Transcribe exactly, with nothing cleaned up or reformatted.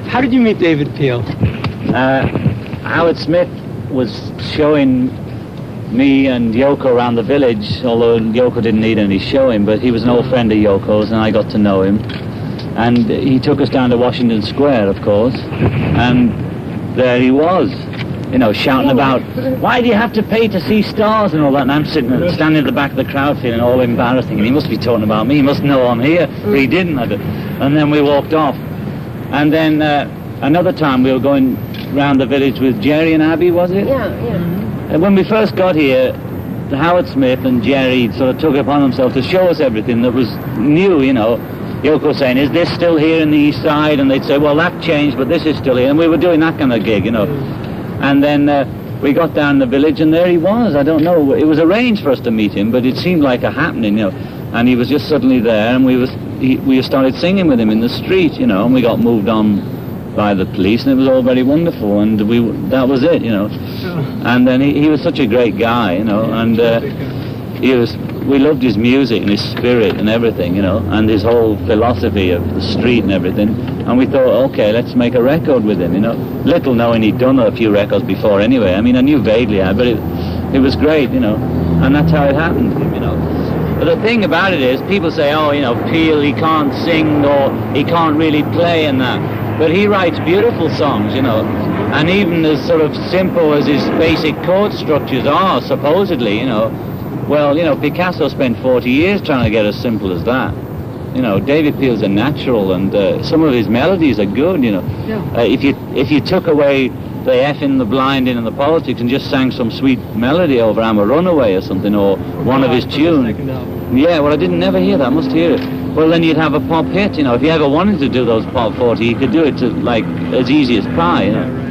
How did you meet David Peel? Uh, Howard Smith was showing me and Yoko around the village, although Yoko didn't need any showing, but he was an old friend of Yoko's, and I got to know him. And he took us down to Washington Square, of course, and there he was, you know, shouting about, why do you have to pay to see stars and all that? And I'm sitting, standing at the back of the crowd feeling all embarrassing, and he must be talking about me, he must know I'm here, but he didn't. And then we walked off. And then uh, another time we were going round the village with Jerry and Abby, was it? Yeah, yeah. And when we first got here, Howard Smith and Jerry sort of took it upon themselves to show us everything that was new, you know. Yoko saying, is this still here in the East Side? And they'd say, well, that changed, but this is still here. And we were doing that kind of gig, you know. And then uh, we got down the village, and there he was. I don't know. It was arranged for us to meet him, but it seemed like a happening, you know. And he was just suddenly there, and we was he, we started singing with him in the street, you know, and we got moved on by the police, and it was all very wonderful, and we that was it, you know. And then he, he was such a great guy, you know, and uh, he was. We loved his music and his spirit and everything, you know, and his whole philosophy of the street and everything. And we thought, okay, let's make a record with him, you know. Little knowing he'd done a few records before anyway. I mean, I knew vaguely, but it, it was great, you know. And that's how it happened, you know. But the thing about it is, people say, oh, you know, Peel, he can't sing or he can't really play and that. But he writes beautiful songs, you know. And even as sort of simple as his basic chord structures are, supposedly, you know, well, you know, Picasso spent forty years trying to get as simple as that. You know, David Peel's a natural, and uh, some of his melodies are good, you know. Yeah. Uh, if you if you took away the effing, the blinding, and the politics and just sang some sweet melody over I'm a Runaway or something, or one of his tunes. Yeah, well, I didn't never hear that. I must hear it. Well, then you'd have a pop hit, you know. If you ever wanted to do those pop forty, you could do it to, like, as easy as pie, you know.